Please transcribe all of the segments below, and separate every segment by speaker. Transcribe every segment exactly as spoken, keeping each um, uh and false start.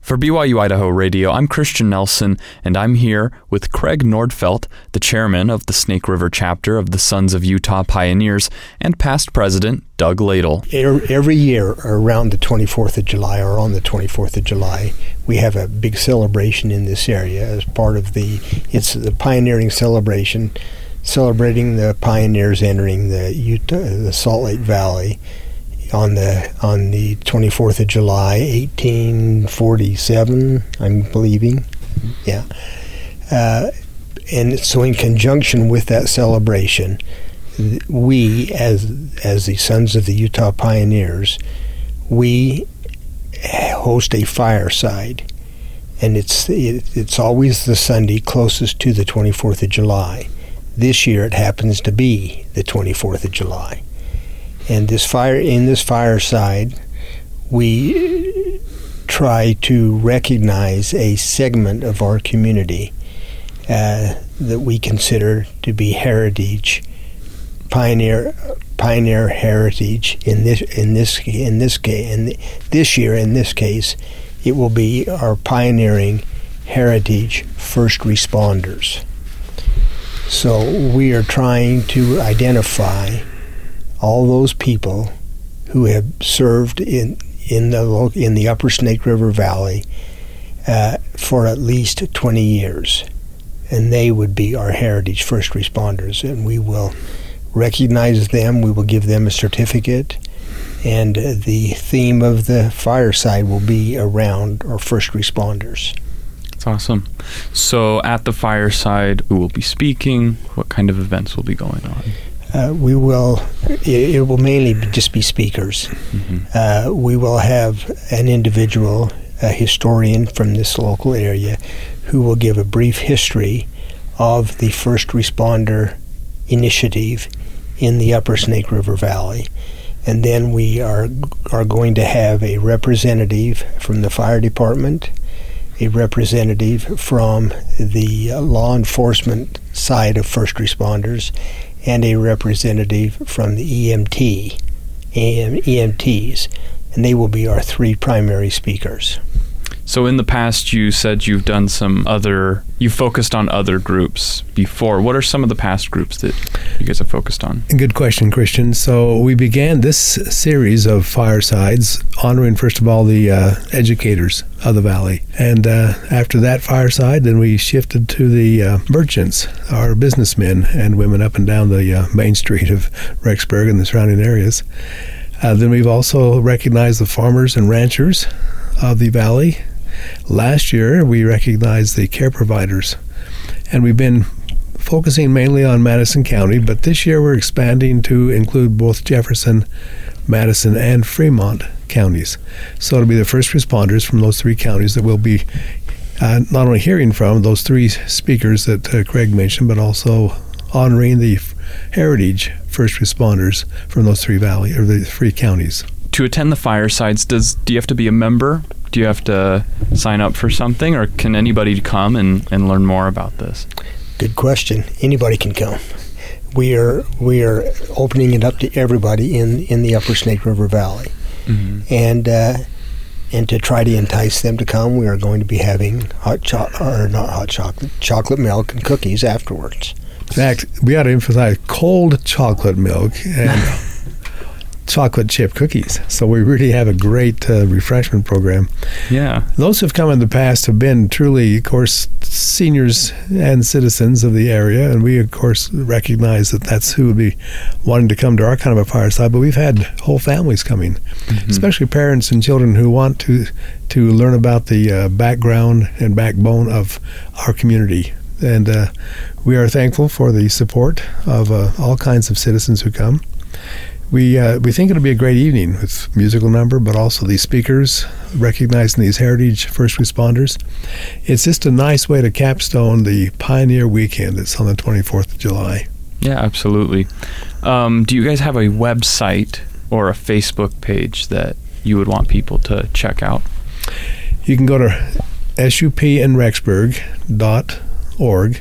Speaker 1: For B Y U Idaho Radio, I'm Christian Nelson, and I'm here with Craig Nordfeldt, the chairman of the Snake River chapter of the Sons of Utah Pioneers, and past president Doug Ladle.
Speaker 2: Every year around the twenty-fourth of July, or on the twenty-fourth of July, we have a big celebration in this area as part of the, it's the pioneering celebration, celebrating the pioneers entering the Utah, the Salt Lake Valley on the on the twenty-fourth of July, eighteen forty-seven, I'm believing. Yeah. Uh, and so in conjunction with that celebration, we, as as the Sons of the Utah Pioneers, we host a fireside. And it's it, it's always the Sunday closest to the twenty-fourth of July. This year it happens to be the twenty-fourth of July. And this fire in this fireside, we try to recognize a segment of our community uh, that we consider to be heritage, pioneer, pioneer heritage. In this, in this, in this case, in this year, in this case, it will be our pioneering heritage first responders. So we are trying to identify all those people who have served in in the in the Upper Snake River Valley uh, for at least twenty years, and they would be our heritage first responders. And we will recognize them. We will give them a certificate, and the theme of the fireside will be around our first responders.
Speaker 1: That's awesome. So at the fireside, who will be speaking? What kind of events will be going on?
Speaker 2: Uh, we will, it, it will mainly just be speakers. Mm-hmm. Uh, we will have an individual, a historian from this local area, who will give a brief history of the first responder initiative in the Upper Snake River Valley. And then we are are going to have a representative from the fire department, a representative from the uh, law enforcement side of first responders, and a representative from the E M T, E M Ts, and they will be our three primary speakers.
Speaker 1: So in the past, you said you've done some other, you focused on other groups before. What are some of the past groups that you guys have focused on?
Speaker 3: Good question, Christian. So we began this series of firesides honoring, first of all, the uh, educators of the valley. And uh, after that fireside, then we shifted to the uh, merchants, our businessmen and women up and down the uh, main street of Rexburg and the surrounding areas. Uh, then we've also recognized the farmers and ranchers of the valley. Last year, we recognized the care providers, and we've been focusing mainly on Madison County, but this year we're expanding to include both Jefferson, Madison, and Fremont counties. So it'll be the first responders from those three counties that we'll be uh, not only hearing from, those three speakers that uh, Craig mentioned, but also honoring the f- heritage first responders from those three valley or the three counties.
Speaker 1: To attend the firesides, does do you have to be a member? Do you have to sign up for something, or can anybody come and, and learn more about this?
Speaker 2: Good question. Anybody can come. We are we are opening it up to everybody in, in the Upper Snake River Valley, mm-hmm. and uh, and to try to entice them to come, we are going to be having hot cho- or not hot chocolate, chocolate milk and cookies afterwards.
Speaker 3: In fact, we ought to emphasize cold chocolate milk and chocolate chip cookies. So we really have a great uh, refreshment program.
Speaker 1: Yeah.
Speaker 3: Those who've come in the past have been truly, of course, seniors and citizens of the area, and we, of course, recognize that that's who would be wanting to come to our kind of a fireside, but we've had whole families coming, mm-hmm. especially parents and children who want to to learn about the uh, background and backbone of our community. And uh, we are thankful for the support of uh, all kinds of citizens who come. We uh, we think it'll be a great evening with musical number, but also these speakers recognizing these heritage first responders. It's just a nice way to capstone the Pioneer Weekend that's on the twenty-fourth of July.
Speaker 1: Yeah, absolutely. Um, do you guys have a website or a Facebook page that you would want people to check out?
Speaker 3: You can go to S U P in Rexburg dot org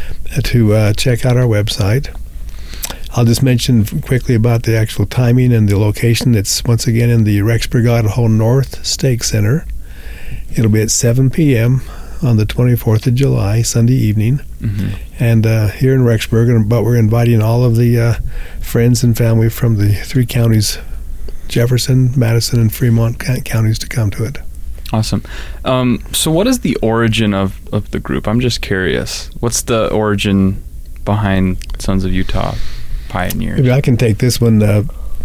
Speaker 3: to uh, check out our website. I'll just mention quickly about the actual timing and the location. It's once again in the Rexburg, Idaho North Stake Center. It'll be at seven p.m. on the twenty-fourth of July, Sunday evening, mm-hmm. and uh, here in Rexburg. But we're inviting all of the uh, friends and family from the three counties, Jefferson, Madison, and Fremont counties, to come to it.
Speaker 1: Awesome. Um, so what is the origin of, of the group? I'm just curious. What's the origin behind Sons of Utah Pioneers?
Speaker 3: Maybe I can take this one. Uh,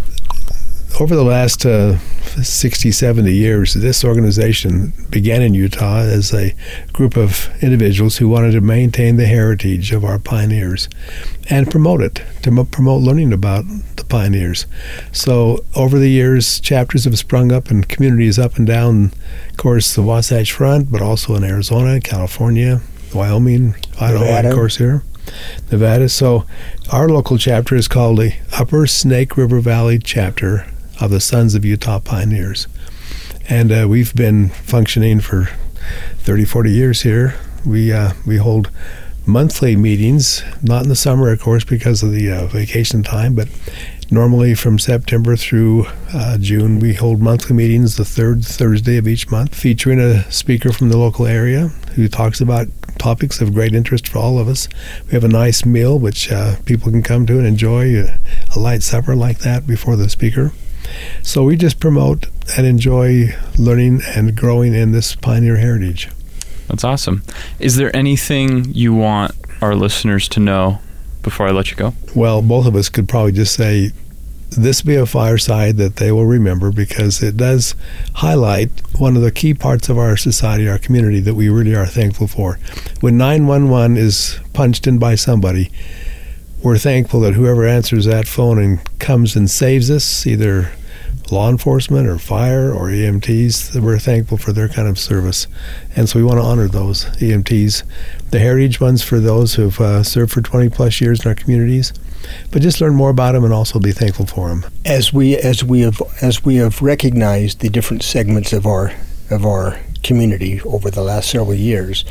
Speaker 3: over the last uh, sixty, seventy years, this organization began in Utah as a group of individuals who wanted to maintain the heritage of our pioneers and promote it, to m- promote learning about the pioneers. So over the years, chapters have sprung up in communities up and down, of course, the Wasatch Front, but also in Arizona, California, Wyoming, Idaho,
Speaker 2: Nevada.
Speaker 3: of course, here. Nevada. So our local chapter is called the Upper Snake River Valley Chapter of the Sons of Utah Pioneers. And uh, we've been functioning for thirty, forty years here. We uh, we hold monthly meetings, not in the summer, of course, because of the uh, vacation time, but normally from September through uh, June, we hold monthly meetings the third Thursday of each month, featuring a speaker from the local area who talks about topics of great interest for all of us. We have a nice meal which uh, people can come to and enjoy, a, a light supper like that before the speaker. So we just promote and enjoy learning and growing in this pioneer heritage.
Speaker 1: That's awesome. Is there anything you want our listeners to know before I let you go?
Speaker 3: Well, both of us could probably just say this be a fireside that they will remember, because it does highlight one of the key parts of our society, our community, that we really are thankful for. When nine one one is punched in by somebody, we're thankful that whoever answers that phone and comes and saves us, either law enforcement or fire or E M Ts, that we're thankful for their kind of service. And so we want to honor those E M Ts. The heritage ones for those who've uh, served for twenty plus years in our communities, but just learn more about them and also be thankful for them.
Speaker 2: As we as we have as we have recognized the different segments of our of our community over the last several years,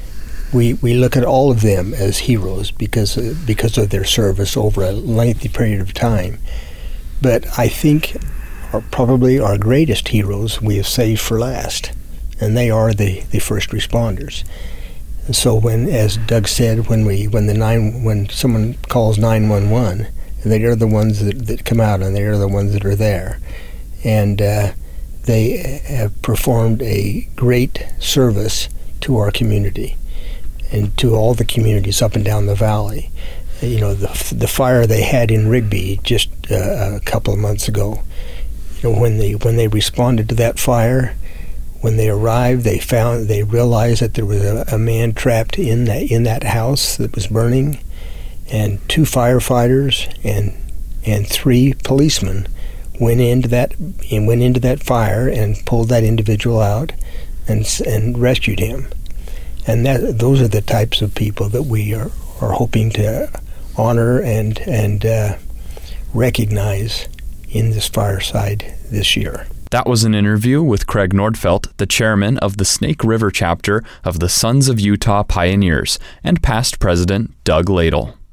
Speaker 2: we we look at all of them as heroes because uh, because of their service over a lengthy period of time. But I think are probably our greatest heroes we have saved for last, and they are the, the first responders. And so when, as Doug said, when we when the nine when someone calls nine one one, they are the ones that, that come out, and they are the ones that are there, and uh, they have performed a great service to our community and to all the communities up and down the valley. You know, the the fire they had in Rigby just uh, a couple of months ago. You know, when they when they responded to that fire, when they arrived, they found they realized that there was a, a man trapped in that in that house that was burning, and two firefighters and and three policemen went into that and went into that fire and pulled that individual out and and rescued him. And that those are the types of people that we are, are hoping to honor and and uh, recognize in this fireside this year.
Speaker 1: That was an interview with Craig Nordfeldt, the chairman of the Snake River chapter of the Sons of Utah Pioneers, and past president Doug Ladle.